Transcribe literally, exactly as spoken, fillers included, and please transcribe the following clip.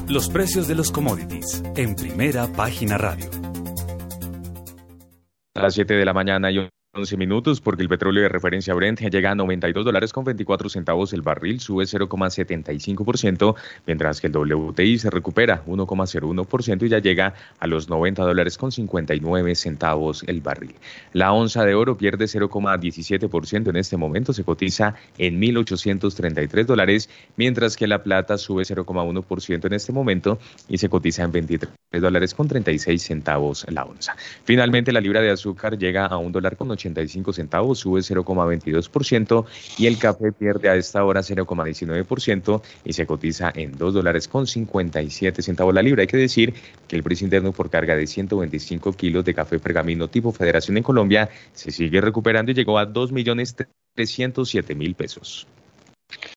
Los precios de los commodities en Primera Página Radio. A las siete de la mañana y once minutos, porque el petróleo de referencia Brent llega a noventa y dos dólares con veinticuatro centavos el barril, sube cero coma setenta y cinco por ciento, mientras que el W T I se recupera uno coma cero uno por ciento y ya llega a los noventa dólares con cincuenta y nueve centavos el barril. La onza de oro pierde cero coma diecisiete por ciento en este momento, se cotiza en mil ochocientos treinta y tres dólares, mientras que la plata sube cero coma uno por ciento en este momento y se cotiza en veintitrés dólares con treinta y seis centavos la onza. Finalmente, la libra de azúcar llega a un dólar con ochenta y cinco centavos, sube cero coma veintidós por ciento y el café pierde a esta hora cero coma diecinueve por ciento y se cotiza en dos dólares con cincuenta y siete centavos la libra. Hay que decir que el precio interno por carga de ciento veinticinco kilos de café pergamino tipo Federación en Colombia se sigue recuperando y llegó a dos millones trescientos siete mil pesos.